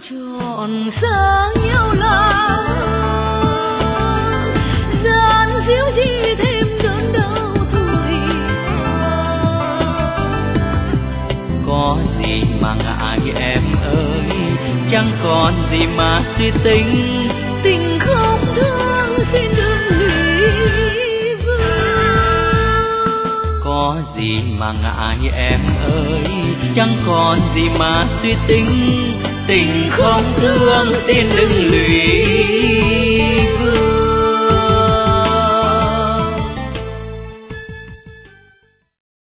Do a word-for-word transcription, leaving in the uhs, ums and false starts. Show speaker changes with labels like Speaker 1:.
Speaker 1: trọn xa nhau lắm, gian díu gì thêm đớn đau tuổi
Speaker 2: có gì mà ngại em ơi, chẳng còn gì mà suy tính,
Speaker 1: tình không thương xin đừng hủy vương.
Speaker 2: Có gì mà ngại em ơi, chẳng còn gì mà suy tính, tình không thương xin đừng lụy